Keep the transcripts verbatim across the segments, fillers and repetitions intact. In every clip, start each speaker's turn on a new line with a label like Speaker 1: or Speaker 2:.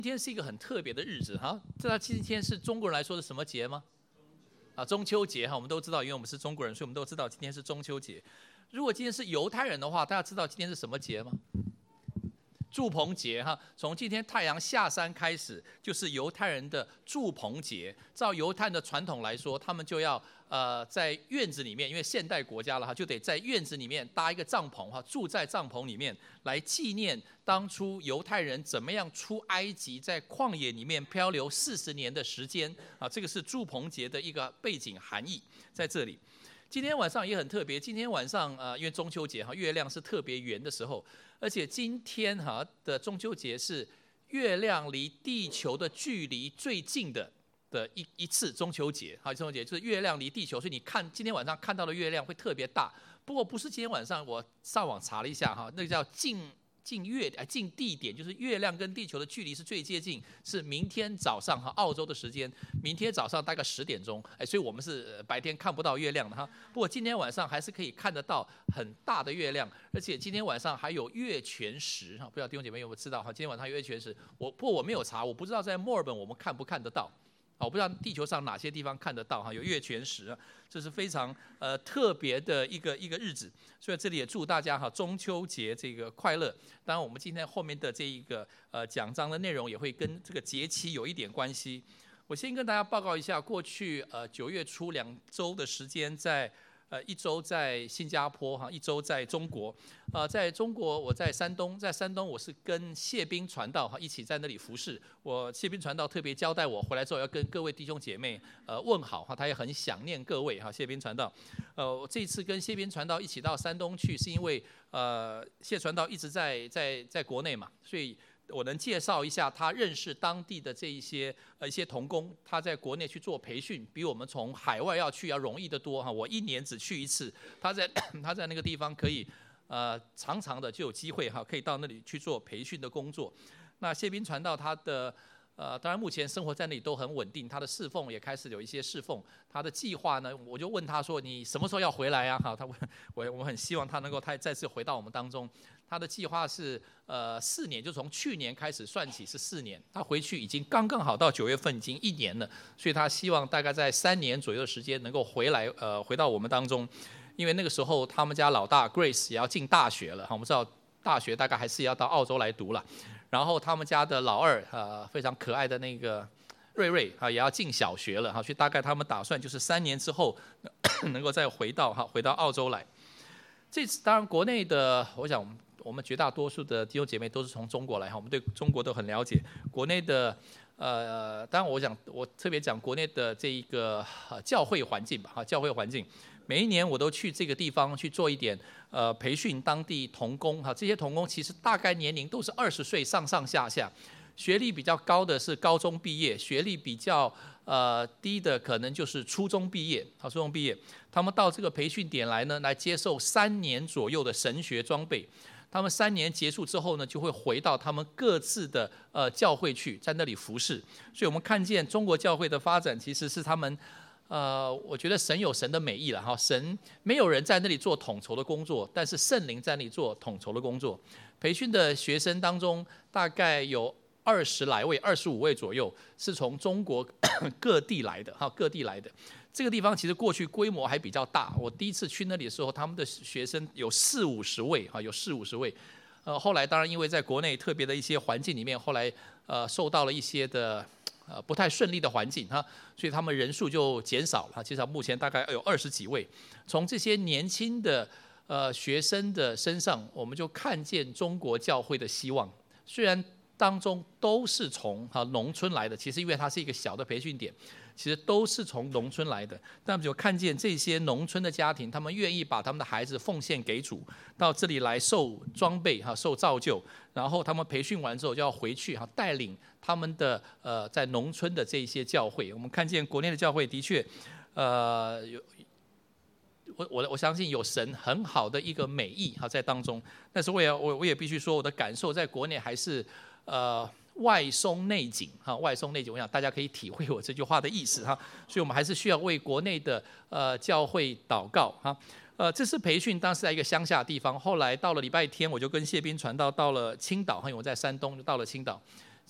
Speaker 1: 今天是一个很特别的日子哈，知道今天是中国人来说是什么节吗？啊，中秋节哈，我们都知道，因为我们是中国人，所以我们都知道今天是中秋节。如果今天是犹太人的话，大家知道今天是什么节吗？住棚节哈，从今天太阳下山开始，就是犹太人的住棚节。照犹太人的传统来说，他们就要呃在院子里面，因为现代国家了哈，就得在院子里面搭一个帐篷哈，住在帐篷里面来纪念当初犹太人怎么样出埃及，在旷野里面漂流四十年的时间啊，这个是住棚节的一个背景含义在这里。今天晚上也很特别，今天晚上呃，因为中秋节哈，月亮是特别圆的时候，而且今天哈的中秋节是月亮离地球的距离最近的的一一次中秋节，哈，中秋节就是月亮离地球，所以你看今天晚上看到的月亮会特别大。不过不是今天晚上，我上网查了一下哈，那个叫近。近月哎近地点，就是月亮跟地球的距离是最接近，是明天早上哈，澳洲的时间，明天早上大概十点钟，哎，所以我们是白天看不到月亮的哈。不过今天晚上还是可以看得到很大的月亮，而且今天晚上还有月全食哈，不知道弟兄姐妹有没有知道哈？今天晚上有月全食，我不过我没有查，我不知道在墨尔本我们看不看得到。我不知道地球上哪些地方看得到哈，有月全食，这是非常呃特别的一个一个日子，所以这里也祝大家哈中秋节这个快乐。当然，我们今天后面的这一个呃讲章的内容也会跟这个节期有一点关系。我先跟大家报告一下，过去呃九月初两周的时间在。呃，一周在新加坡哈，一周在中国。呃，在中国我在山东，在山东我是跟谢斌传道哈一起在那里服侍。我谢斌传道特别交代我回来之后要跟各位弟兄姐妹呃问好哈，他也很想念各位哈。谢斌传道，呃，我这一次跟谢斌传道一起到山东去，是因为呃谢传道一直在在在国内嘛，所以。我能介绍一下他认识当地的这一些呃一些同工，他在国内去做培训，比我们从海外要去要容易得多哈。我一年只去一次，他在他在那个地方可以呃常常的就有机会哈，可以到那里去做培训的工作。那谢斌传道他的呃当然目前生活在那里都很稳定，他的侍奉也开始有一些侍奉。他的计划呢，我就问他说你什么时候要回来啊？哈，他我我很希望他能够他再次回到我们当中。他的计划是呃四年，就从去年开始算起是四年。他回去已经刚刚好到九月份，已经一年了，所以他希望大概在三年左右的时间能够回来，呃，回到我们当中。因为那个时候他们家老大 Grace 也要进大学了，我们知道大学大概还是要到澳洲来读了。然后他们家的老二呃非常可爱的那个瑞瑞啊也要进小学了哈，所以大概他们打算就是三年之后能够再回到哈回到澳洲来。这次当然国内的，我想。我们绝大多数的弟兄姐妹都是从中国来哈，我们对中国都很了解。国内的呃，当然我想我特别讲国内的这一个呃教会环境吧哈，教会环境，每一年我都去这个地方去做一点呃培训当地同工哈，这些同工其实大概年龄都是二十岁上上下下，学历比较高的是高中毕业，学历比较呃低的可能就是初中毕业，好，初中毕业，他们到这个培训点来呢，来接受三年左右的神学装备。他们三年结束之后呢，就会回到他们各自的呃教会去，在那里服侍。所以我们看见中国教会的发展，其实是他们，呃，我觉得神有神的美意了哈。神没有人在那里做统筹的工作，但是圣灵在那里做统筹的工作。培训的学生当中，大概有二十来位、二十五位左右，是从中国各地来的哈，各地来的。这个地方其实过去规模还比较大，我第一次去那里的时候，他们的学生有四五十位哈，有四五十位。呃，后来当然因为在国内特别的一些环境里面，后来呃受到了一些的呃不太顺利的环境哈，所以他们人数就减少了。至少目前大概有二十几位。从这些年轻的呃学生的身上，我们就看见中国教会的希望。虽然当中都是从哈农村来的，其实因为它是一个小的培训点。其实都是从农村来的，但我们就看见这些农村的家庭，他们愿意把他们的孩子奉献给主，到这里来受装备哈，受造就，然后他们培训完之后就要回去哈，带领他们的呃在农村的这一些教会。我们看见国内的教会的确，呃有我我我相信有神很好的一个美意哈在当中，但是我也我我也必须说我的感受在国内还是呃。外松内紧哈，外松内紧，我想大家可以体会我这句话的意思哈，所以我们还是需要为国内的呃教会祷告哈。呃，这次培训当时在一个乡下地方，后来到了礼拜天，我就跟谢斌传道到了青岛，因为我在山东，就到了青岛。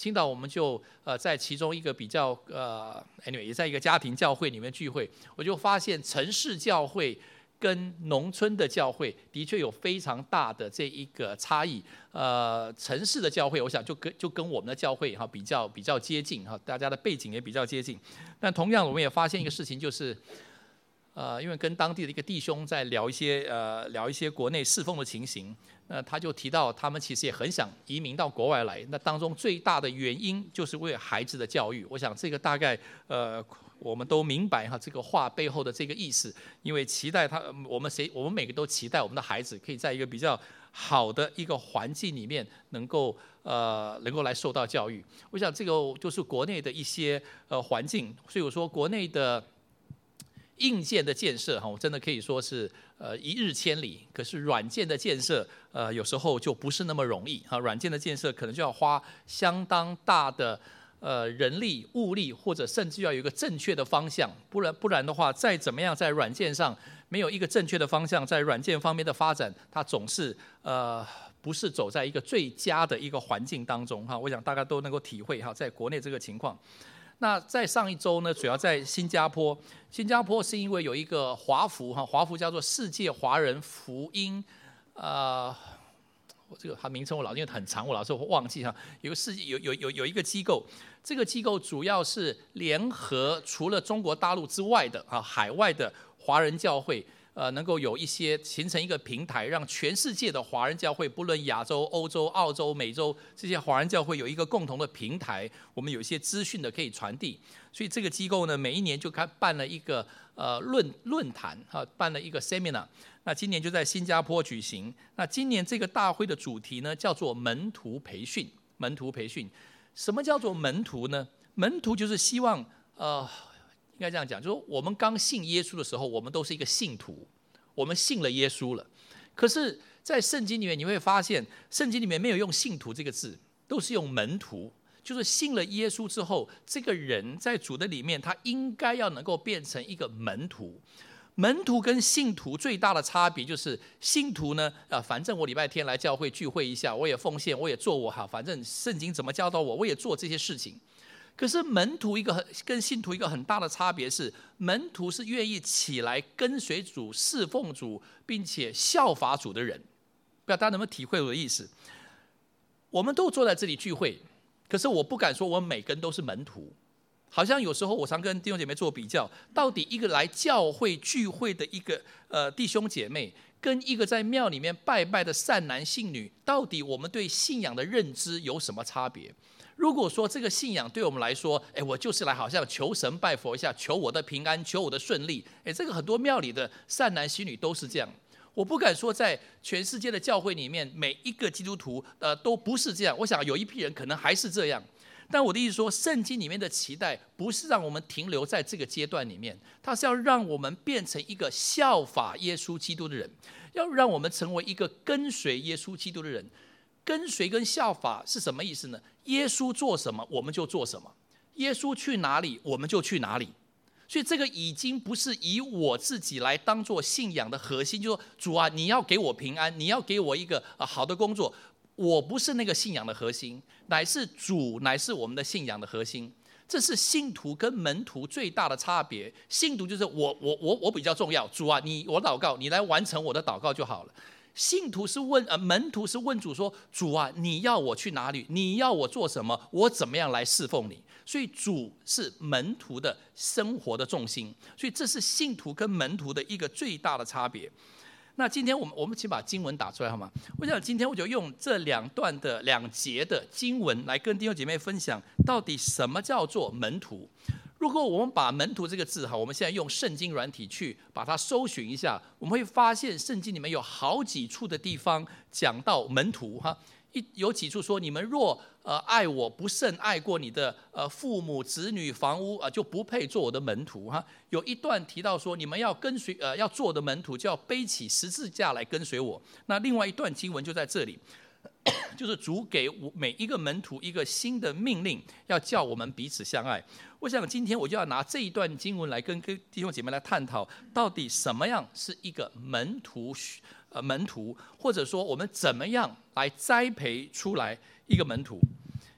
Speaker 1: 青岛我们就呃在其中一个比较呃 anyway 也在一个家庭教会里面聚会，我就发现城市教会跟农村的教会的确有非常大的这一个差异。呃，城市的教会，我想就跟就跟我们的教会哈比较比较接近哈，大家的背景也比较接近。但同样，我们也发现一个事情，就是呃，因为跟当地的一个弟兄在聊一些呃聊一些国内侍奉的情形，那他就提到他们其实也很想移民到国外来。那当中最大的原因就是为了孩子的教育。我想这个大概呃。我们都明白哈这个话背后的这个意思，因为期待他，我们谁，我们每个都期待我们的孩子可以在一个比较好的一个环境里面，能够呃能够来受到教育。我想这个就是国内的一些呃环境，所以我说国内的硬件的建设哈，我真的可以说是呃一日千里，可是软件的建设呃有时候就不是那么容易哈，软件的建设可能就要花相当大的。呃，人力、物力，或者甚至要有一个正确的方向，不然不然的话，再怎么样在软件上没有一个正确的方向，在软件方面的发展，它总是呃不是走在一个最佳的一个环境当中哈。我想大家都能够体会哈，在国内这个情况。那在上一周呢，主要在新加坡，新加坡是因为有一个华福哈，华福叫做世界华人福音，呃。这个它名称我老因为很长，我老是会忘记哈。有个世界有有有有一个机构，这个机构主要是联合除了中国大陆之外的啊海外的华人教会，呃，能够有一些形成一个平台，让全世界的华人教会，不论亚洲、欧洲、澳洲、美洲这些华人教会有一个共同的平台，我们有一些资讯的可以传递。所以这个机构呢，每一年就开办了一个呃论论坛哈，办了一个 seminar。那今年就在新加坡举行。那今年这个大会的主题呢，叫做门徒培训。门徒培训，什么叫做门徒呢？门徒就是希望，呃，应该这样讲，就是我们刚信耶稣的时候，我们都是一个信徒，我们信了耶稣了。可是，在圣经里面你会发现，圣经里面没有用信徒这个字，都是用门徒。就是信了耶稣之后，这个人在主的里面，他应该要能够变成一个门徒。门徒跟信徒最大的差别就是，信徒呢，呃，反正我礼拜天来教会聚会一下，我也奉献，我也做我好，反正圣经怎么教导我，我也做这些事情。可是门徒一个跟信徒一个很大的差别是，门徒是愿意起来跟随主、侍奉主，并且效法主的人。不知道大家能不能体会我的意思？我们都坐在这里聚会，可是我不敢说我们每个人都是门徒。好像有时候我常跟弟兄姐妹做比较，到底一个来教会聚会的一个呃弟兄姐妹，跟一个在庙里面拜拜的善男信女，到底我们对信仰的认知有什么差别？如果说这个信仰对我们来说，哎，我就是来好像求神拜佛一下，求我的平安，求我的顺利，哎，这个很多庙里的善男信女都是这样。我不敢说在全世界的教会里面，每一个基督徒呃都不是这样。我想有一批人可能还是这样。但我的意思说，圣经里面的期待不是让我们停留在这个阶段里面，它是要让我们变成一个效法耶稣基督的人，要让我们成为一个跟随耶稣基督的人。跟随跟效法是什么意思呢？耶稣做什么，我们就做什么；耶稣去哪里，我们就去哪里。所以这个已经不是以我自己来当作信仰的核心，就说主啊，你要给我平安，你要给我一个好的工作。我不是那个信仰的核心，乃是主，乃是我们的信仰的核心。这是信徒跟门徒最大的差别。信徒就是我我我我比较重要，主啊，你我祷告，你来完成我的祷告就好了。信徒是问呃门徒是问主说，主啊，你要我去哪里？你要我做什么？我怎么样来侍奉你？所以主是门徒的生活的重心。所以这是信徒跟门徒的一个最大的差别。那今天我们我们请把经文打出来好吗？我想今天我就用这两段的两节的经文来跟弟兄姐妹分享，到底什么叫做门徒。如果我们把门徒这个字哈，我们现在用圣经软体去把它搜寻一下，我们会发现圣经里面有好几处的地方讲到门徒哈。一有几处说，你们若呃爱我不胜爱过你的呃父母子女房屋啊、呃，就不配做我的门徒哈。有一段提到说，你们要跟随呃要做我的门徒，就要背起十字架来跟随我。那另外一段经文就在这里，就是主给每一个门徒一个新的命令，要叫我们彼此相爱。我想今天我就要拿这一段经文来跟弟兄姐妹来探讨，到底什么样是一个门徒。呃，门徒，或者说我们怎么样来栽培出来一个门徒？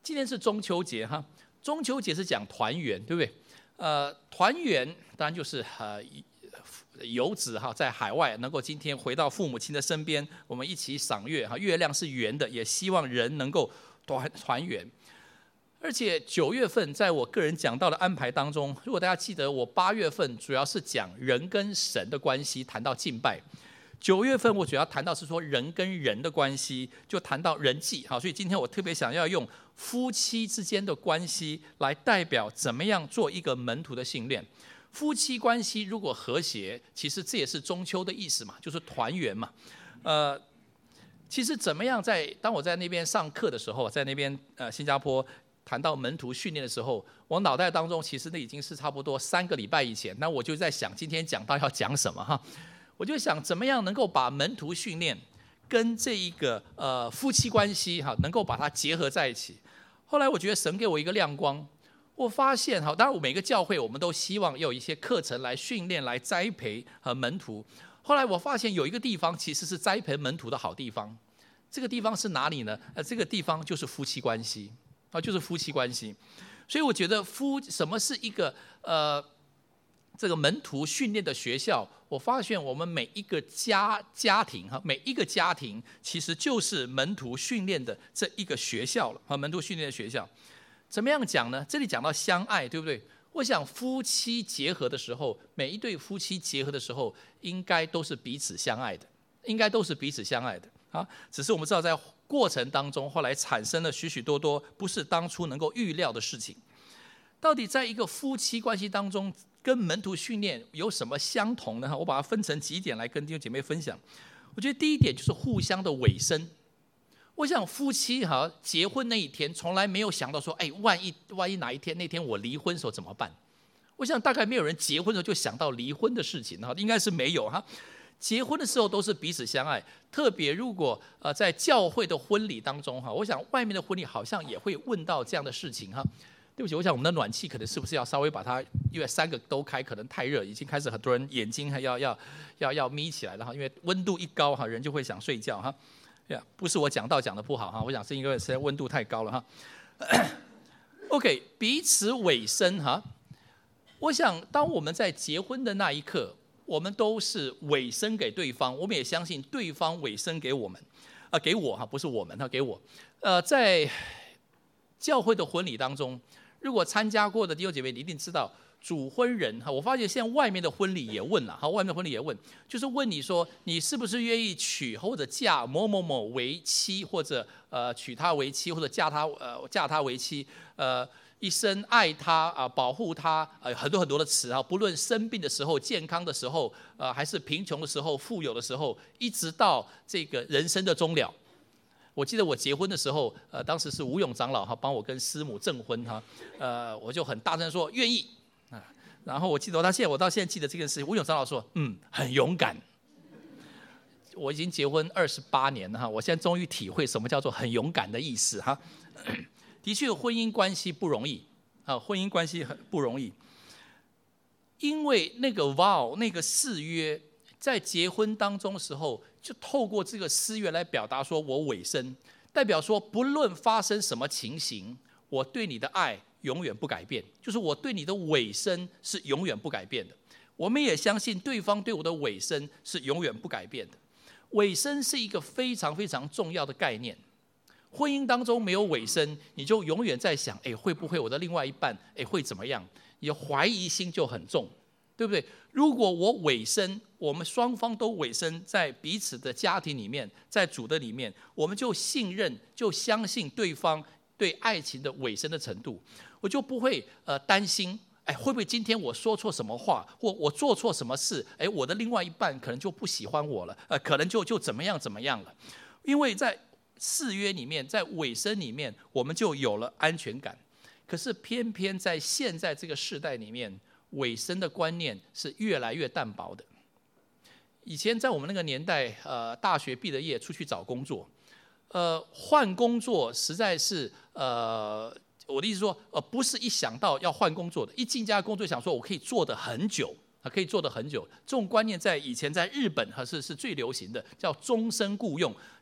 Speaker 1: 今天是中秋节哈，中秋节是讲团圆，对不对？呃，团圆当然就是呃游子哈，在海外能够今天回到父母亲的身边，我们一起赏月哈，月亮是圆的，也希望人能够团团圆。而且九月份在我个人讲道的安排当中，如果大家记得，我八月份主要是讲人跟神的关系，谈到敬拜；九月份我主要谈到是说人跟人的关系，就谈到人际。好，所以今天我特别想要用夫妻之间的关系来代表怎么样做一个门徒的训练。夫妻关系如果和谐，其实这也是中秋的意思嘛，就是团圆嘛。呃，其实怎么样在当我在那边上课的时候，在那边呃新加坡。谈到门徒训练的时候，我脑袋当中其实那已经是差不多三个礼拜以前，那我就在想今天讲到要讲什么哈，我就想怎么样能够把门徒训练跟这一个呃夫妻关系哈，能够把它结合在一起。后来我觉得神给我一个亮光，我发现哈，当然我每个教会我们都希望有一些课程来训练、来栽培和门徒。后来我发现有一个地方其实是栽培门徒的好地方，这个地方是哪里呢？呃，这个地方就是夫妻关系。啊，就是夫妻关系，所以我觉得夫什么是一个呃这个门徒训练的学校？我发现我们每一个家家庭哈，每一个家庭其实就是门徒训练的这一个学校了。啊，门徒训练的学校，怎么样讲呢？这里讲到相爱，对不对？我想夫妻结合的时候，每一对夫妻结合的时候，应该都是彼此相爱的，应该都是彼此相爱的啊。只是我们知道在过程当中，后来产生了许许多多不是当初能够预料的事情。到底在一个夫妻关系当中，跟门徒训练有什么相同呢？我把它分成几点来跟弟兄姐妹分享。我觉得第一点就是互相的委身。我想夫妻哈结婚那一天，从来没有想到说，哎，万一万一哪一天那天我离婚的时候怎么办？我想大概没有人结婚的时候就想到离婚的事情哈，应该是没有哈。结婚的时候都是彼此相爱，特别如果呃在教会的婚礼当中哈，我想外面的婚礼好像也会问到这样的事情哈。对不起，我想我们的暖气可能是不是要稍微把它，因为三个都开可能太热，已经开始很多人眼睛还要要要要眯起来了哈，因为温度一高哈，人就会想睡觉哈。呀，不是我讲道讲的不好哈，我想是因为现在温度太高了哈。OK， 彼此委身哈，我想当我们在结婚的那一刻。我们都是委身给对方，我们也相信对方委身给我们，啊、呃，给我哈，不是我们哈，给我。呃，在教会的婚礼当中，如果参加过的弟兄姐妹，你一定知道，主婚人哈，我发现现在外面的婚礼也问了，哈，外面的婚礼也问，就是问你说，你是不是愿意娶或者嫁某某某为妻，或者呃娶她为妻，或者嫁她呃嫁她为妻，呃。一生爱他啊，保护他，呃，很多很多的词啊，不论生病的时候、健康的时候，呃，还是贫穷的时候、富有的时候，一直到这个人生的终了。我记得我结婚的时候，呃，当时是吴勇长老哈帮我跟师母证婚哈，呃，我就很大声说愿意啊。然后我记得我到现在，我到现在记得这件事情，吴勇长老说，嗯，很勇敢。我已经结婚二十八年了哈，我现在终于体会什么叫做很勇敢的意思哈。的确，婚姻关系不容易啊，婚姻关系很不容易，因为那个 vow 那个誓约，在结婚当中的时候，就透过这个誓约来表达说我委身，代表说不论发生什么情形，我对你的爱永远不改变，就是我对你的委身是永远不改变的。我们也相信对方对我的委身是永远不改变的。委身是一个非常非常重要的概念。婚姻当中没有委身，你就永远在想，哎，会不会我的另外一半，哎，会怎么样？你的怀疑心就很重，对不对？如果我委身，我们双方都委身在彼此的家庭里面，在主的里面，我们就信任，就相信对方对爱情的委身的程度，我就不会呃担心，哎，会不会今天我说错什么话，或我做错什么事，哎，我的另外一半可能就不喜欢我了，呃，可能就就怎么样怎么样了，因为在誓约里面，在委身里面，我们就有了安全感。可是偏偏在现在这个世代里面，委身的观念是越来越淡薄的。以前在我们那个年代，呃，大学毕了业出去找工作，呃，换工作实在是，呃，我的意思说，呃，不是一想到要换工作的，一进家工作想说我可以做得很久。可以做得很久，这种观念在以前在日本还是是最流行的，叫终身雇用。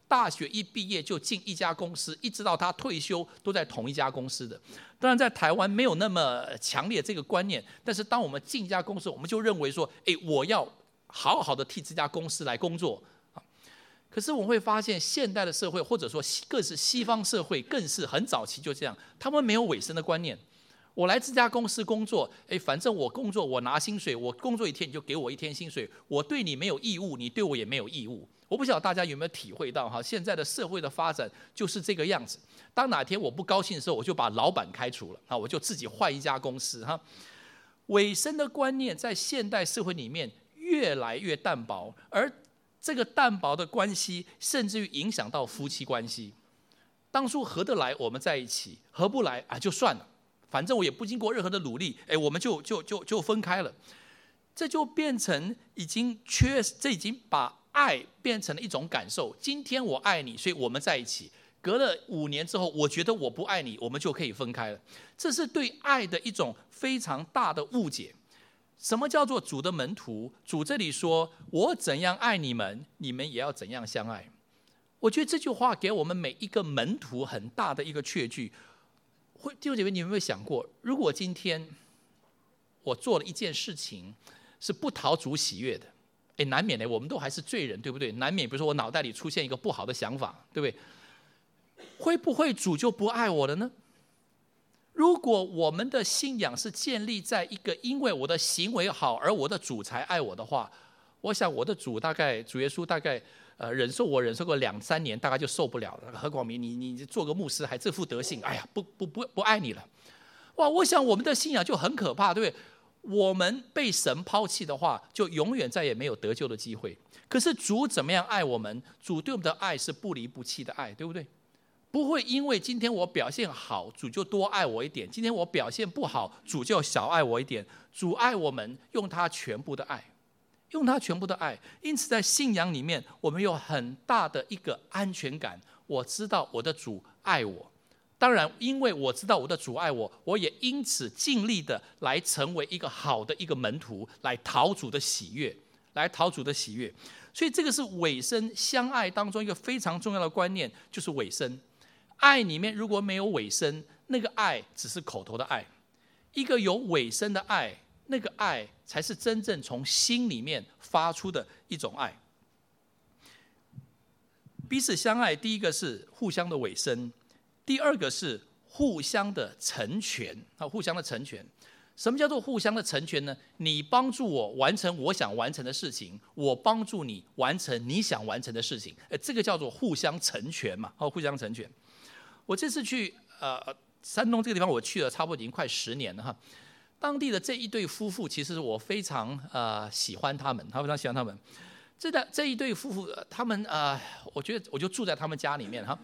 Speaker 1: 大学一毕业就进一家公司，一直到他退休都在同一家公司的。当然在台湾没有那么强烈这个观念，但是当我们进一家公司，我们就认为说，哎，我要好好的替这家公司来工作。可是我们会发现，现代的社会，或者说更是西方社会，更是很早期就这样，他们没有尾声的观念。我来这家公司工作，哎，反正我工作我拿薪水，我工作一天你就给我一天薪水，我对你没有义务，你对我也没有义务。我不晓得大家有没有体会到哈，现在的社会的发展就是这个样子。当哪天我不高兴的时候，我就把老板开除了啊，我就自己换一家公司哈。尾声的观念在现代社会里面越来越淡薄，而这个淡薄的关系，甚至于影响到夫妻关系。当初合得来，我们在一起；合不来啊，就算了，反正我也不经过任何的努力，哎，我们就就就就分开了。这就变成已经缺，这已经把爱变成了一种感受。今天我爱你，所以我们在一起。隔了五年之后，我觉得我不爱你，我们就可以分开了。这是对爱的一种非常大的误解。什么叫做主的门徒？主这里说：“我怎样爱你们，你们也要怎样相爱。”我觉得这句话给我们每一个门徒很大的一个确据。会弟兄姐妹，你有没有想过，如果今天我做了一件事情是不讨主喜悦的，哎，难免的，我们都还是罪人，对不对？难免，比如说我脑袋里出现一个不好的想法，对不对？会不会主就不爱我了呢？如果我们的信仰是建立在一个因为我的行为好而我的主才爱我的话，我想我的主大概主耶稣大概呃忍受我忍受个两三年，大概就受不了了。何广明，你你做个牧师还这副德性，哎呀，不不不不爱你了。哇，我想我们的信仰就很可怕，对不对？我们被神抛弃的话，就永远再也没有得救的机会。可是主怎么样爱我们？主对我们的爱是不离不弃的爱，对不对？不会因为今天我表现好，主就多爱我一点；今天我表现不好，主就少爱我一点。主爱我们，用他全部的爱，用他全部的爱。因此，在信仰里面，我们有很大的一个安全感。我知道我的主爱我，当然，因为我知道我的主爱我，我也因此尽力的来成为一个好的一个门徒，来讨主的喜悦，来讨主的喜悦。所以，这个是委身相爱当中一个非常重要的观念，就是委身。爱里面如果没有委身，那个爱只是口头的爱；一个有委身的爱，那个爱才是真正从心里面发出的一种爱。彼此相爱，第一个是互相的委身，第二个是互相的成全啊，互相的成全。什么叫做互相的成全呢？你帮助我完成我想完成的事情，我帮助你完成你想完成的事情，这个叫做互相成全嘛，哦，互相成全。我这次去呃山东这个地方，我去了差不多已经快十年了哈。当地的这一对夫妇，其实我非常呃喜欢他们，他非常喜欢他们。这的这一对夫妇，他们呃，我觉得我就住在他们家里面哈。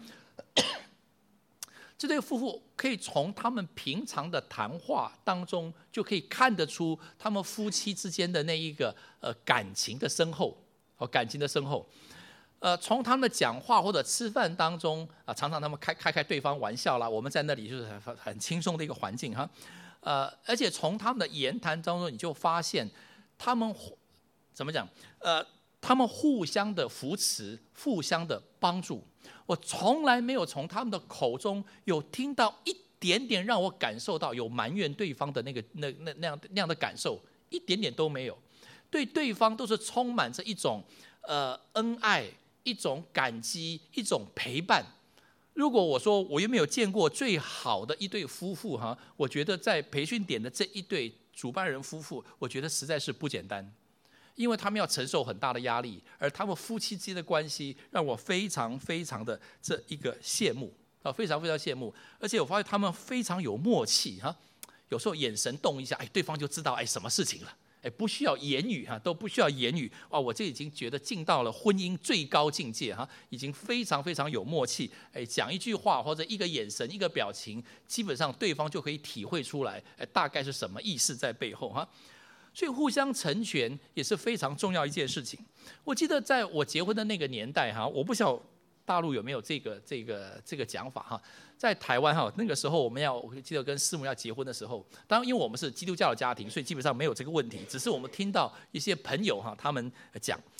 Speaker 1: 这对夫妇可以从他们平常的谈话当中，就可以看得出他们夫妻之间的那一个呃感情的深厚，哦，感情的深厚。呃，从他们的讲话或者吃饭当中啊，常常他们开开开对方玩笑啦，我们在那里就是很很轻松的一个环境哈。呃，而且从他们的言谈当中，你就发现他们怎么讲？呃，他们互相的扶持，互相的帮助。我从来没有从他们的口中有听到一点点让我感受到有埋怨对方的那个那那那样那样的感受，一点点都没有。对对方都是充满着一种呃恩爱。一种感激，一种陪伴。如果我说我有没有见过最好的一对夫妇哈，我觉得在培训点的这一对主办人夫妇，我觉得实在是不简单，因为他们要承受很大的压力，而他们夫妻之间的关系让我非常非常的这一个羡慕啊，非常非常羡慕。而且我发现他们非常有默契哈，有时候眼神动一下，哎，对方就知道哎什么事情了。哎，不需要言语哈，都不需要言语哇！我这已经觉得进到了婚姻最高境界哈，已经非常非常有默契。哎，讲一句话或者一个眼神、一个表情，基本上对方就可以体会出来，哎，大概是什么意思在背后哈。所以互相成全也是非常重要一件事情。我记得在我结婚的那个年代哈，我不晓得大陆有没有这个这个这个讲法哈。在台湾哈，那个时候我们要，我记得跟师母要结婚的时候，当然因为我们是基督教的家庭，所以基本上没有这个问题。只是我们听到一些朋友哈，他们讲，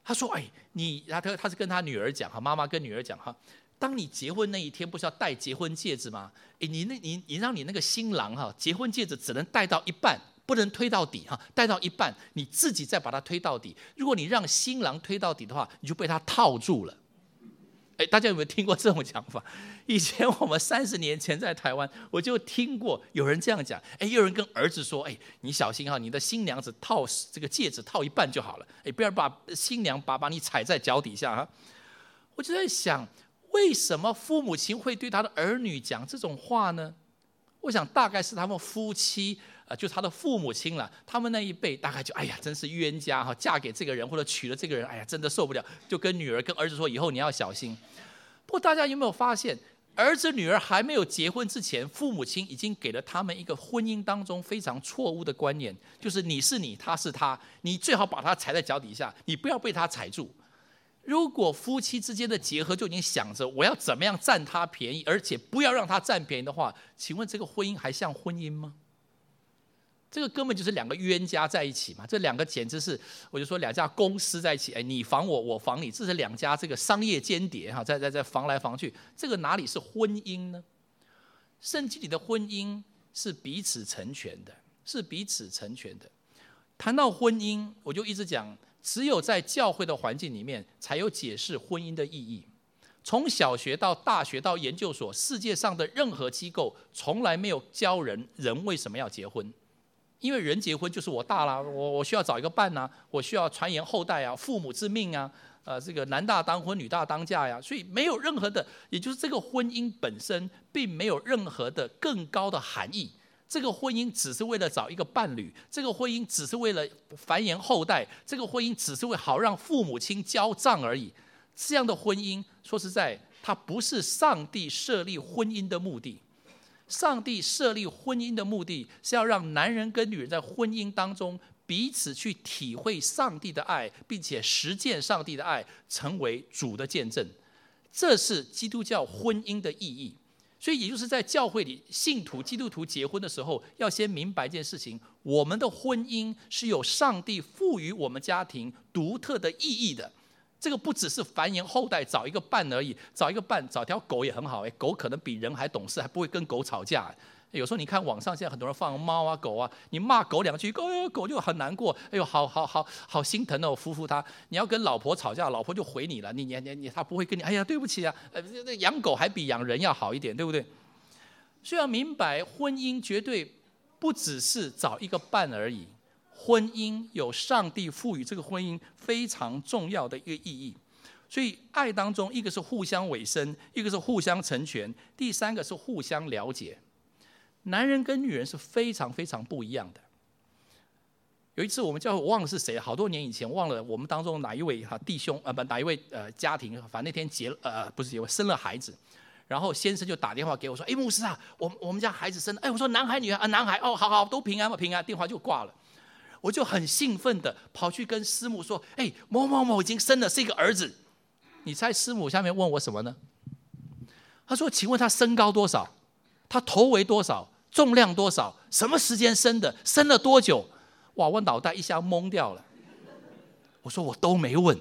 Speaker 1: 他说：“哎，你他他他是跟他女儿讲哈，妈妈跟女儿讲哈，当你结婚那一天，不是要戴结婚戒指吗？哎，你那你你让你那个新郎哈，结婚戒指只能戴到一半，不能推到底哈，戴到一半，你自己再把它推到底。如果你让新郎推到底的话，你就被他套住了。”哎，大家有没有听过这种讲法？以前我们三十年前在台湾，我就听过有人这样讲。哎，有人跟儿子说：“哎，你小心哈，你的新娘子套这个戒指套一半就好了，哎，不要把新娘把把你踩在脚底下哈。”我就在想，为什么父母亲会对他的儿女讲这种话呢？我想大概是他们夫妻，呃，就是他的父母亲了。他们那一辈大概就哎呀，真是冤家哈，嫁给这个人或者娶了这个人，哎呀，真的受不了，就跟女儿跟儿子说，以后你要小心。不过大家有没有发现，儿子女儿还没有结婚之前，父母亲已经给了他们一个婚姻当中非常错误的观念，就是你是你，他是他，你最好把他踩在脚底下，你不要被他踩住。如果夫妻之间的结合就已经想着我要怎么样占他便宜，而且不要让他占便宜的话，请问这个婚姻还像婚姻吗？这个根本就是两个冤家在一起嘛，这两个简直是，我就说两家公司在一起，哎，你防我，我防你，这是两家这个商业间谍哈，在在在防来防去，这个哪里是婚姻呢？圣经里的婚姻是彼此成全的，是彼此成全的。谈到婚姻，我就一直讲，只有在教会的环境里面，才有解释婚姻的意义。从小学到大学到研究所，世界上的任何机构从来没有教人人为什么要结婚。因为人结婚就是我大了，我我需要找一个伴啊，我需要传言后代啊，父母之命啊，呃，这个男大当婚，女大当嫁呀，所以没有任何的，也就是这个婚姻本身并没有任何的更高的含义。这个婚姻只是为了找一个伴侣，这个婚姻只是为了繁衍后代，这个婚姻只是为好让父母亲交账而已。这样的婚姻，说实在，它不是上帝设立婚姻的目的。上帝设立婚姻的目的是要让男人跟女人在婚姻当中彼此去体会上帝的爱，并且实践上帝的爱，成为主的见证。这是基督教婚姻的意义。所以也就是在教会里，信徒基督徒结婚的时候，要先明白一件事情：我们的婚姻是有上帝赋予我们家庭独特的意义的。这个不只是繁衍后代，找一个伴而已，找一个伴，找条狗也很好。哎，狗可能比人还懂事，还不会跟狗吵架。有时候你看网上现在很多人放猫啊狗啊，你骂狗两句，狗狗就很难过，哎呦，好好好好心疼哦，扶扶它。你要跟老婆吵架，老婆就回你了，你你你他不会跟你，哎呀，对不起啊，呃，养狗还比养人要好一点，对不对？所以要明白，婚姻绝对不只是找一个伴而已。婚姻有上帝赋予这个婚姻非常重要的一个意义，所以爱当中，一个是互相委身，一个是互相成全，第三个是互相了解。男人跟女人是非常非常不一样的。有一次我们教会，我忘了是谁，好多年以前，忘了我们当中哪一位哈弟兄呃不哪一位呃家庭，反正那天结呃不是结婚生了孩子。然后先生就打电话给我说：“哎，牧师啊，我我们家孩子生了。”哎，我说男孩女孩啊，男孩哦，好好都平安嘛，平安。电话就挂了。我就很兴奋的跑去跟师母说：“哎，某某某已经生了，是一个儿子。”你猜师母下面问我什么呢？他说：“请问他身高多少？他头围多少？重量多少？什么时间生的？生了多久？”哇，我脑袋一下懵掉了。我说我都没问。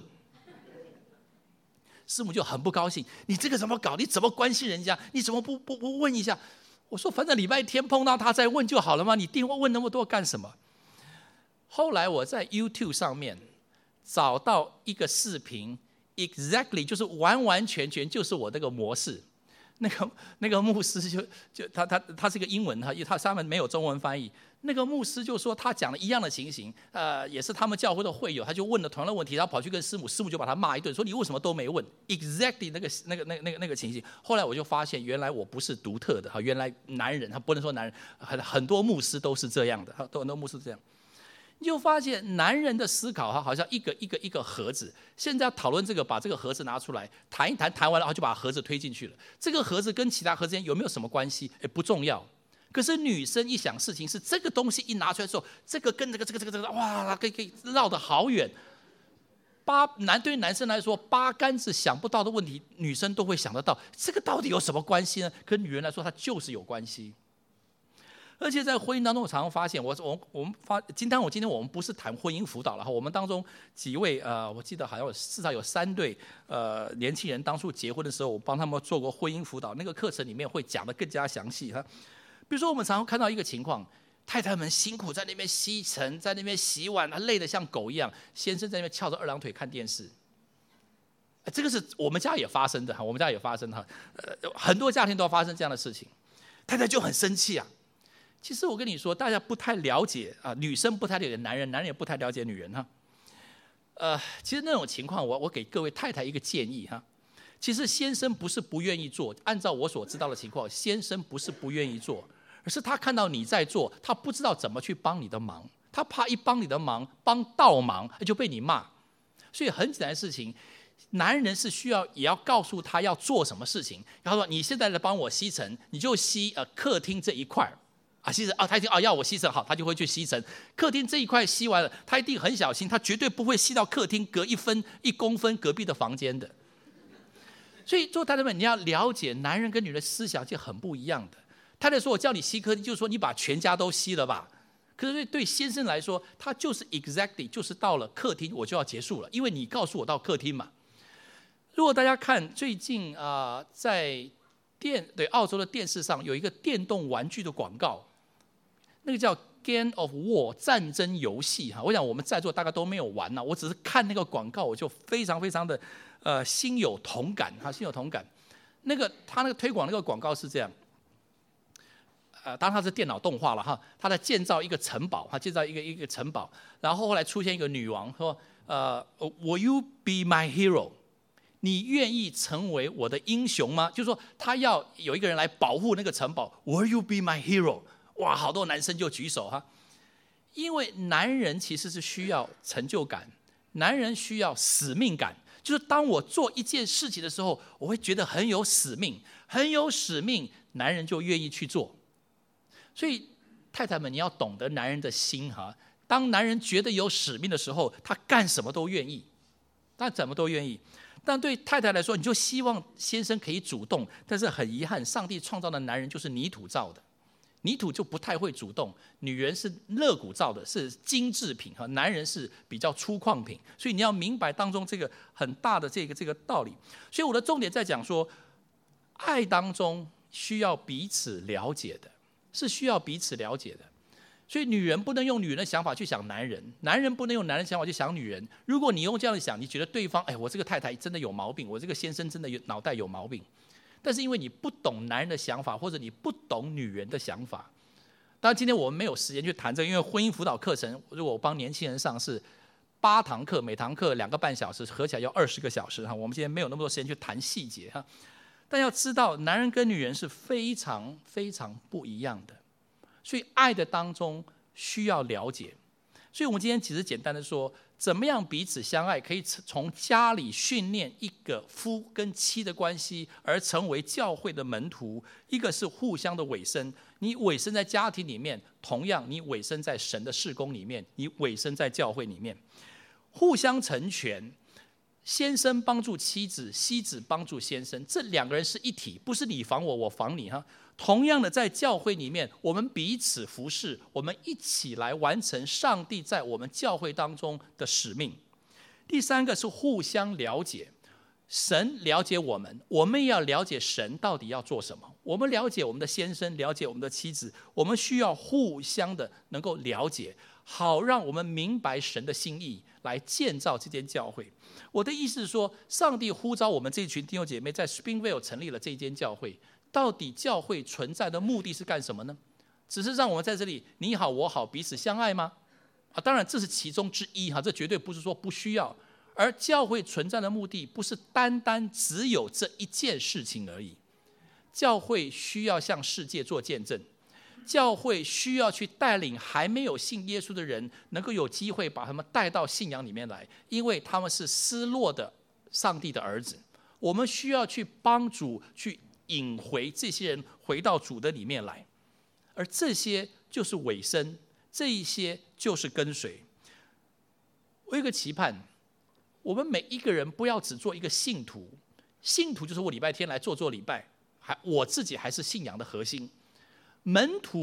Speaker 1: 师母就很不高兴：“你这个怎么搞？你怎么关心人家？你怎么不不不问一下？”我说：“反正礼拜天碰到他再问就好了嘛，你电话问那么多干什么？”后来我在 YouTube 上面找到一个视频 ，exactly 就是完完全全就是我这个模式。那个那个牧师就就他他他是个英文，他他上面没有中文翻译。那个牧师就说他讲了一样的情形，呃，也是他们教会的会友，他就问了同样的问题，然后跑去跟师母，师母就把他骂一顿，说你为什么都没问 ？exactly 那个那个那个那个那个情形。后来我就发现，原来我不是独特的哈，原来男人他不能说男人，很很多牧师都是这样的，很多牧师这样。你就发现男人的思考哈，好像一个一个一个盒子。现在要讨论这个，把这个盒子拿出来谈一谈，谈完了，然后就把盒子推进去了。这个盒子跟其他盒子之间有没有什么关系？哎，不重要。可是女生一想事情是这个东西一拿出来的时候，这个跟这个这个这个这个，哇，可以可以绕得好远。八男对于男生来说，八竿子想不到的问题，女生都会想得到。这个到底有什么关系呢？可女人来说，它就是有关系。 而且在婚姻当中，我常常发现，我我我们发，今天我今天我们不是谈婚姻辅导了哈，我们当中几位呃，我记得好像有至少有三对呃年轻人，当初结婚的时候，我帮他们做过婚姻辅导，那个课程里面会讲得更加详细哈。比如说，我们常常看到一个情况，太太们辛苦在那边吸尘，在那边洗碗，她累得像狗一样，先生在那边翘着二郎腿看电视。这个是我们家也发生的哈，我们家也发生哈，呃，很多家庭都要发生这样的事情，太太就很生气啊。其实我跟你说，大家不太了解啊，女生不太了解男人，男人也不太了解女人哈。呃，其实那种情况，我我给各位太太一个建议哈。其实先生不是不愿意做，按照我所知道的情况，先生不是不愿意做，而是他看到你在做，他不知道怎么去帮你的忙，他怕一帮你的忙，帮倒忙就被你骂。所以很简单的事情，男人是需要也要告诉他要做什么事情。然后说你现在来帮我吸尘，你就吸呃客厅这一块。啊，吸尘啊，他一定啊要我吸尘好，他就会去吸尘。客厅这一块吸完了，他一定很小心，他绝对不会吸到客厅隔一分一公分隔壁的房间的。所以做太太们，你要了解男人跟女人的思想是很不一样的。太太说我叫你吸客厅，就是说你把全家都吸了吧。可是对先生来说，他就是 exactly 就是到了客厅我就要结束了，因为你告诉我到客厅嘛。如果大家看最近啊、呃，在电对澳洲的电视上有一个电动玩具的广告。那个叫 Game of War 战争游戏哈，我想我们在座大概都没有玩呢，我只是看那个广告，我就非常非常的呃心有同感哈，心有同感。那个他那个推广那个广告是这样，呃，当然它是电脑动画了哈，他在建造一个城堡，他建造一个一个城堡，然后后来出现一个女王说，呃 ，Will you be my hero？ 你愿意成为我的英雄吗？就是说他要有一个人来保护那个城堡 ，Will you be my hero？哇，好多男生就举手哈，因为男人其实是需要成就感，男人需要使命感，就是当我做一件事情的时候，我会觉得很有使命，很有使命，男人就愿意去做。所以太太们，你要懂得男人的心哈，当男人觉得有使命的时候，他干什么都愿意，他怎么都愿意。但对太太来说，你就希望先生可以主动，但是很遗憾，上帝创造的男人就是泥土造的。泥土就不太会主动，女人是肋骨造的，是精致品哈，男人是比较粗犷品，所以你要明白当中这个很大的这个这个道理。所以我的重点在讲说，爱当中需要彼此了解的，是需要彼此了解的。所以女人不能用女人的想法去想男人，男人不能用男人的想法去想女人。如果你用这样的想，你觉得对方，哎，我这个太太真的有毛病，我这个先生真的有脑袋有毛病。但是因为你不懂男人的想法，或者你不懂女人的想法，当然今天我们没有时间去谈这个，因为婚姻辅导课程，如果我帮年轻人上是八堂课，每堂课两个半小时，合起来要二十个小时哈。我们今天没有那么多时间去谈细节哈。但要知道，男人跟女人是非常非常不一样的，所以爱的当中需要了解。所以我们今天只是简单的说，怎么样彼此相爱，可以从家里训练一个夫跟妻的关系，而成为教会的门徒。一个是互相的委身，你委身在家庭里面，同样你委身在神的事工里面，你委身在教会里面，互相成全。先生帮助妻子，妻子帮助先生，这两个人是一体，不是你防我，我防你哈。同样的，在教会里面，我们彼此服侍，我们一起来完成上帝在我们教会当中的使命。第三个是互相了解，神了解我们，我们也要了解神到底要做什么。我们了解我们的先生，了解我们的妻子，我们需要互相的能够了解，好让我们明白神的心意，来建造这间教会。我的意思是说，上帝呼召我们这一群弟兄姐妹在 Springvale 成立了这一间教会。到底教会存在的目的是干什么呢？只是让我们在这里你好我好彼此相爱吗？啊，当然这是其中之一哈，这绝对不是说不需要。而教会存在的目的不是单单只有这一件事情而已。教会需要向世界做见证，教会需要去带领还没有信耶稣的人，能够有机会把他们带到信仰里面来，因为他们是失落的上帝的儿子。我们需要去帮助去引回这些人回到主的里面来，而这些就是委身，这一些就是跟随。我有一个期盼，我们每一个人不要只做一个信徒，信徒就是我礼拜天来做做礼拜，还我自己还是信仰的核心。门徒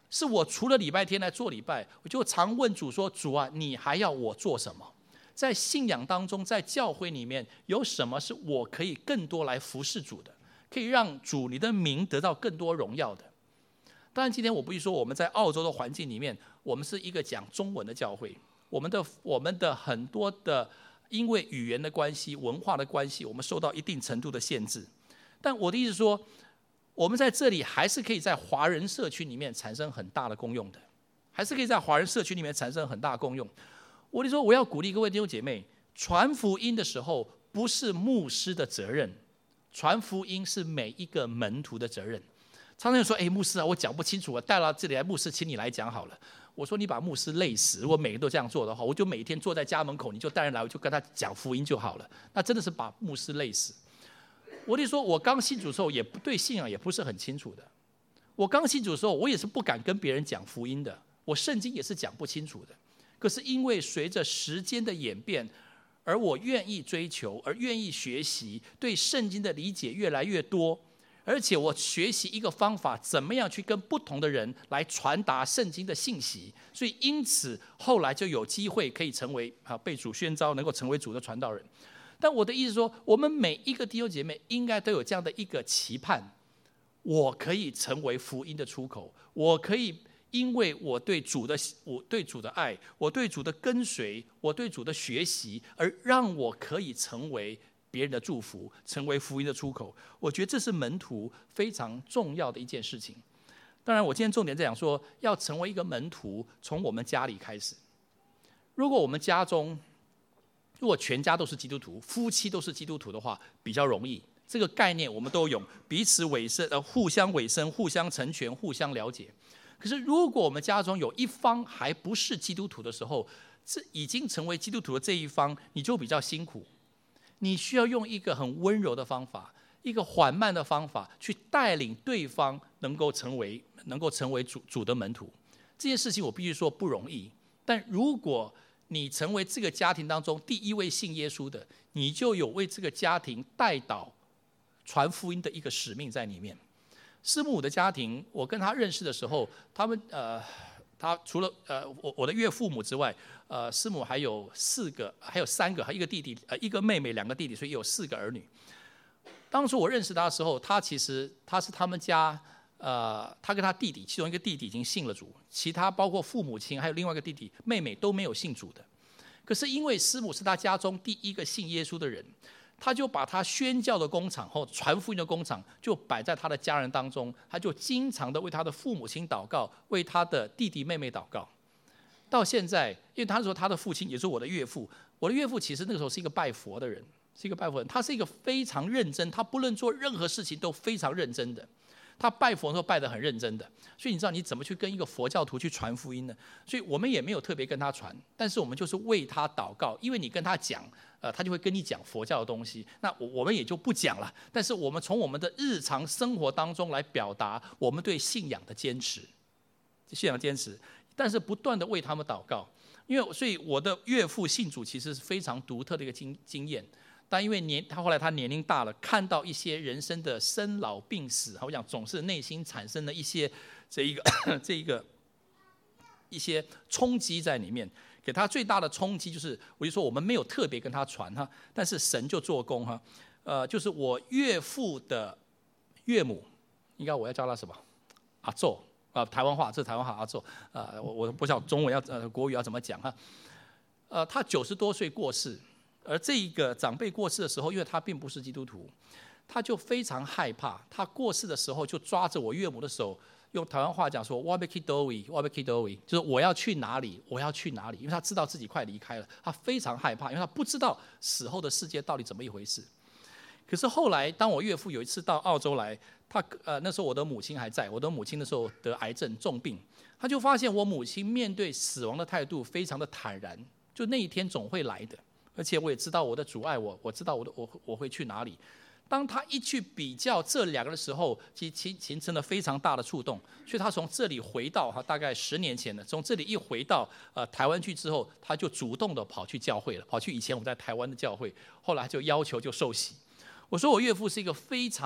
Speaker 1: 是我除了礼拜天来做礼拜，我就常问主说：主啊，你还要我做什么？在信仰当中，在教会里面，有什么是我可以更多来服侍主的，可以让主你的名得到更多荣耀的？当然，今天我不是说我们在澳洲的环境里面，我们是一个讲中文的教会，我们的我们的很多的因为语言的关系、文化的关系，我们受到一定程度的限制。但我的意思说，我们在这里还是可以在华人社区里面产生很大的功用的，还是可以在华人社区里面产生很大的功用。我就说，我要鼓励各位弟兄姐妹，传福音的时候不是牧师的责任，传福音是每一个门徒的责任。常常有说：“哎，牧师啊，我讲不清楚，我带到这里来，牧师，请你来讲好了。”我说：“你把牧师累死，如果每个都这样做的话，我就每天坐在家门口，你就带人来，我就跟他讲福音就好了。那真的是把牧师累死。”我就说，我刚信主的时候，也不对信仰也不是很清楚的。我刚信主的时候，我也是不敢跟别人讲福音的，我圣经也是讲不清楚的。可是因为随着时间的演变，而我愿意追求，而愿意学习，对圣经的理解越来越多。而且我学习一个方法，怎么样去跟不同的人来传达圣经的信息，所以因此后来就有机会可以成为啊被主宣召，能够成为主的传道人。但我的意思说，我们每一个弟兄姐妹应该都有这样的一个期盼：我可以成为福音的出口，我可以因为我对主的我对主的爱，我对主的跟随，我对主的学习，而让我可以成为别人的祝福，成为福音的出口。我觉得这是门徒非常重要的一件事情。当然，我今天重点在讲说，要成为一个门徒，从我们家里开始。如果我们家中，如果全家都是基督徒，夫妻都是基督徒的话，比较容易。这个概念我们都有，彼此委身，呃，互相委身，互相成全，互相了解。可是，如果我们家中有一方还不是基督徒的时候，这已经成为基督徒的这一方，你就比较辛苦。你需要用一个很温柔的方法，一个缓慢的方法，去带领对方能够成为能够成为主主的门徒。这件事情我必须说不容易。但如果你成为这个家庭当中第一位信耶稣的，你就有为这个家庭带导传福音的一个使命在里面。师母的家庭，我跟他认识的时候，他们呃，他除了呃我我的岳父母之外，呃，师母还有四个，还有三个，还有一个弟弟，呃，一个妹妹，两个弟弟，所以有四个儿女。当初我认识他的时候，他其实他是他们家。呃，他跟他弟弟，其中一个弟弟已经信了主，其他包括父母亲还有另外一个弟弟妹妹都没有信主的。可是因为师母是他家中第一个信耶稣的人，他就把他宣教的工厂或传福音的工厂就摆在他的家人当中，他就经常的为他的父母亲祷告，为他的弟弟妹妹祷告。到现在，因为他说他的父亲也是我的岳父，我的岳父其实那个时候是一个拜佛的人，是一个拜佛人，他是一个非常认真，他不论做任何事情都非常认真的。他拜佛的时候拜得很认真的，所以你知道你怎么去跟一个佛教徒去传福音呢？所以我们也没有特别跟他传，但是我们就是为他祷告，因为你跟他讲，呃，他就会跟你讲佛教的东西。那我我们也就不讲了，但是我们从我们的日常生活当中来表达我们对信仰的坚持，信仰坚持，但是不断的为他们祷告。因为所以我的岳父信主其实是非常独特的一个经经验。但因为年他后来他年龄大了，看到一些人生的生老病死，我讲总是内心产生了一些这一个这一个一些冲击在里面。给他最大的冲击就是，我就说我们没有特别跟他传哈，但是神就做工哈，呃，就是我岳父的岳母，应该我要叫他什么？阿宙啊，台湾话，这是台湾话阿宙啊，我我不知道中文要呃国语要怎么讲哈，呃，他九十多岁过世。而这一个长辈过世的时候，因为他并不是基督徒，他就非常害怕。他过世的时候，就抓着我岳母的手，用台湾话讲说：“我要去哪里？我要去哪里？”就是我要去哪里，我要去哪里？因为他知道自己快离开了，他非常害怕，因为他不知道死后的世界到底怎么一回事。可是后来，当我岳父有一次到澳洲来，他呃那时候我的母亲还在，我的母亲那时候得癌症重病，他就发现我母亲面对死亡的态度非常的坦然，就那一天总会来的。而且我也知道我的主爱我，我知道我的我我会去哪里。当他一去比较这两个的时候，其其形成了非常大的触动。所以他从这里回到哈，大概十年前了，从这里一回到呃台湾去之后，他就主动的跑去教会了，跑去以前我们在台湾的教会，后来就要求就受洗。我说我岳父是一个非常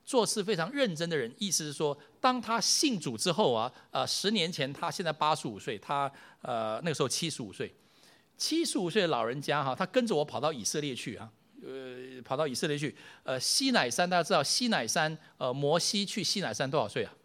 Speaker 1: 做事非常认真的人，意思是说，当他信主之后啊，呃，十年前他现在八十五岁，他呃那个时候七十五岁，七十五岁的老人家哈，他跟着我跑到以色列去啊，呃，跑到以色列去，呃，西乃山大家知道西乃山，呃，摩西去西乃山多少岁啊？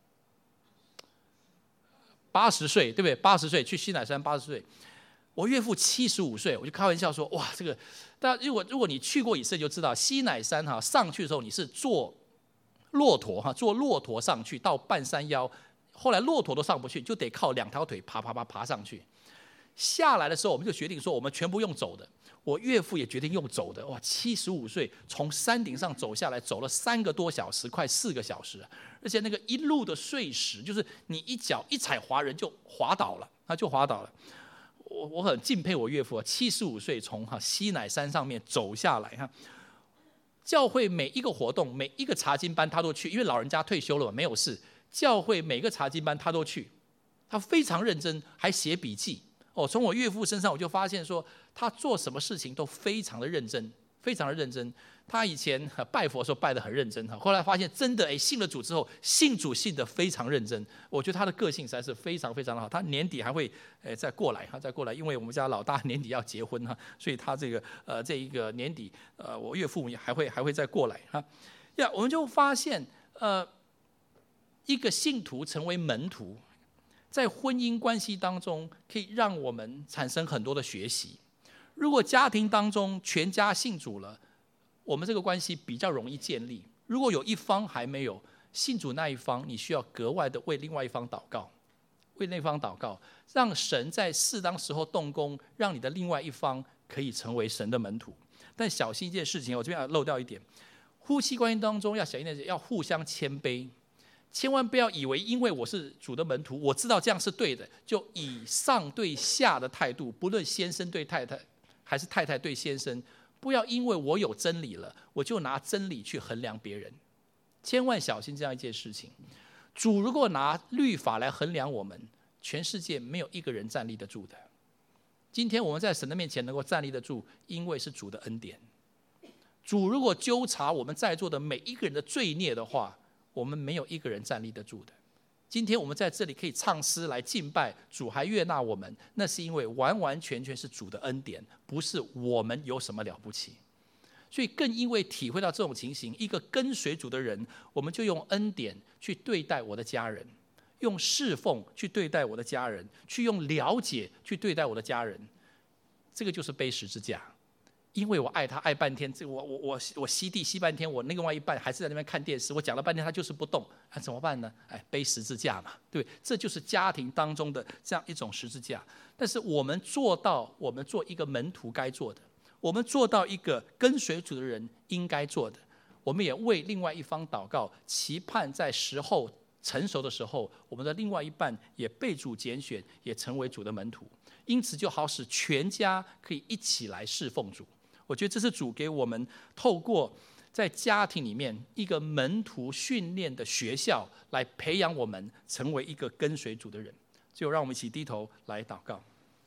Speaker 1: 八十岁，对不对？八十岁去西乃山，八十岁。我岳父七十五岁，我就开玩笑说，哇，这个，大家如果如果你去过以色列就知道，西乃山哈上去的时候你是坐骆驼哈，坐骆驼上去到半山腰，后来骆驼都上不去，就得靠两条腿爬爬爬爬上去。下来的时候，我们就决定说，我们全部用走的。我岳父也决定用走的，哇，七十五岁从山顶上走下来，走了三个多小时，快四个小时，而且那个一路的碎石，就是你一脚一踩滑人就滑倒了，他就滑倒了。我我很敬佩我岳父啊，七十五岁从哈西乃山上面走下来哈。教会每一个活动，每一个查经班他都去，因为老人家退休了嘛，没有事。教会每个查经班他都去，他非常认真，还写笔记。哦，从我岳父身上我就发现说，他做什么事情都非常的认真，非常的认真。他以前拜佛的时候拜得很认真，后来发现真的哎，信了主之后，信主信得非常认真。我觉得他的个性实在是非常非常的好。他年底还会哎再过来，他再过来，因为我们家老大年底要结婚哈，所以他这个呃这一个年底呃我岳父还会还会再过来哈。呀，我们就发现呃一个信徒成为门徒，在婚姻关系当中可以让我们产生很多的学习。如果家庭当中全家信主了，我们这个关系比较容易建立。如果有一方还没有信主，那一方你需要格外的为另外一方祷告，为那方祷告，让神在适当时候动工，让你的另外一方可以成为神的门徒。但小心一件事情，我这边要漏掉一点，夫妻关系当中要小心一点，要互相谦卑，千万不要以为因为我是主的门徒，我知道这样是对的，就以上对下的态度，不论先生对太太还是太太对先生，不要因为我有真理了，我就拿真理去衡量别人，千万小心这样一件事情。主如果拿律法来衡量我们，全世界没有一个人站立得住的。今天我们在神的面前能够站立得住，因为是主的恩典。主如果纠察我们在座的每一个人的罪孽的话，我们没有一个人站立得住的。今天我们在这里可以唱诗来敬拜主，还悦纳我们，那是因为完完全全是主的恩典，不是我们有什么了不起。所以更因为体会到这种情形，一个跟随主的人，我们就用恩典去对待我的家人，用侍奉去对待我的家人，去用了解去对待我的家人。这个就是背十字架。因为我爱他爱半天，这我我我我吸地吸半天，我另外一半还是在那边看电视，我讲了半天他就是不动，啊，怎么办呢？哎，背十字架嘛，对，这就是家庭当中的这样一种十字架。但是我们做到，我们做一个门徒该做的，我们做到一个跟随主的人应该做的，我们也为另外一方祷告，期盼在时候成熟的时候，我们的另外一半也被主拣选，也成为主的门徒，因此就好使全家可以一起来侍奉主。我觉得这是主给我们透过在家庭里面一个门徒训练的学校，来培养我们成为一个跟随主的人。最后让我们一起低头来祷告。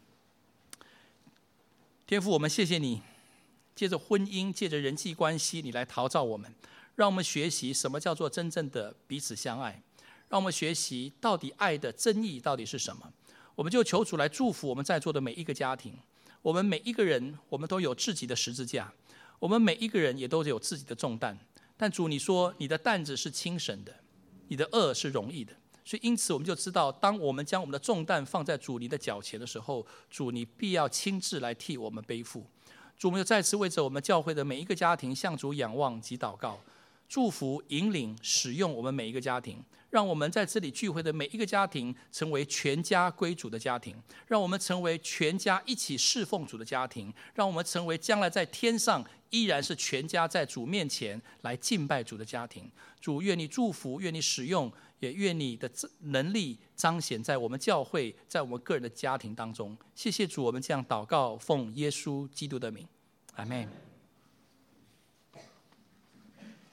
Speaker 1: 天父，我们谢谢你，借着婚姻，借着人际关系，你来陶造我们，让我们学习什么叫做真正的彼此相爱，让我们学习到底爱的真意到底是什么。我们就求主来祝福我们在座的每一个家庭。我们每一个人，我们都有自己的十字架，我们每一个人也都有自己的重担。但主，你说你的担子是轻省的，你的轭是容易的。所以因此我们就知道，当我们将我们的重担放在主你的脚前的时候，主你必要亲自来替我们背负。主，我们就再次为着我们教会的每一个家庭向主仰望及祷告，祝福引领使用我们每一个家庭，让我们在这里聚会的每一个家庭成为全家归主的家庭，让我们成为全家一起侍奉主的家庭，让我们成为将来在天上依然是全家在主面前来敬拜主的家庭。主，愿你祝福，愿你使用，也愿你的能力彰显在我们教会，在我们个人的家庭当中。谢谢主，我们这样祷告，奉耶稣基督的名，阿们。